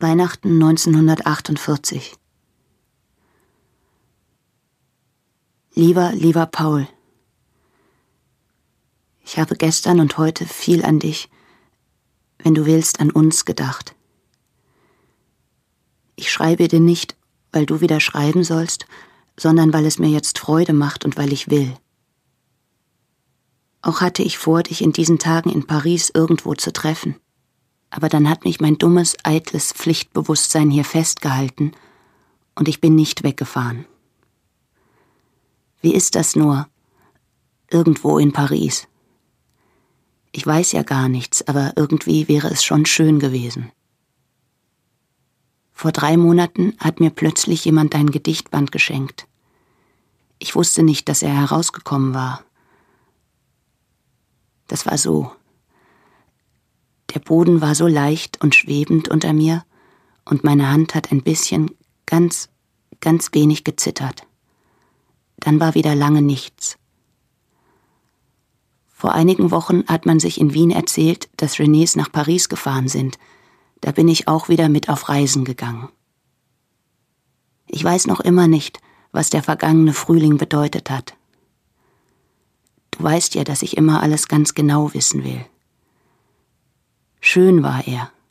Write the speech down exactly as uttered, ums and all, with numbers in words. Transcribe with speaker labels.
Speaker 1: Weihnachten neunzehnhundertachtundvierzig. Lieber, lieber Paul, ich habe gestern und heute viel an dich, wenn du willst, an uns gedacht. Ich schreibe dir nicht, weil du wieder schreiben sollst, sondern weil es mir jetzt Freude macht und weil ich will. Auch hatte ich vor, dich in diesen Tagen in Paris irgendwo zu treffen. Aber dann hat mich mein dummes, eitles Pflichtbewusstsein hier festgehalten und ich bin nicht weggefahren. Wie ist das nur, irgendwo in Paris? Ich weiß ja gar nichts, aber irgendwie wäre es schon schön gewesen. Vor drei Monaten hat mir plötzlich jemand ein Gedichtband geschenkt. Ich wusste nicht, dass er herausgekommen war. Das war so. Der Boden war so leicht und schwebend unter mir und meine Hand hat ein bisschen, ganz, ganz wenig gezittert. Dann war wieder lange nichts. Vor einigen Wochen hat man sich in Wien erzählt, dass Renés nach Paris gefahren sind. Da bin ich auch wieder mit auf Reisen gegangen. Ich weiß noch immer nicht, was der vergangene Frühling bedeutet hat. Du weißt ja, dass ich immer alles ganz genau wissen will. Schön war er,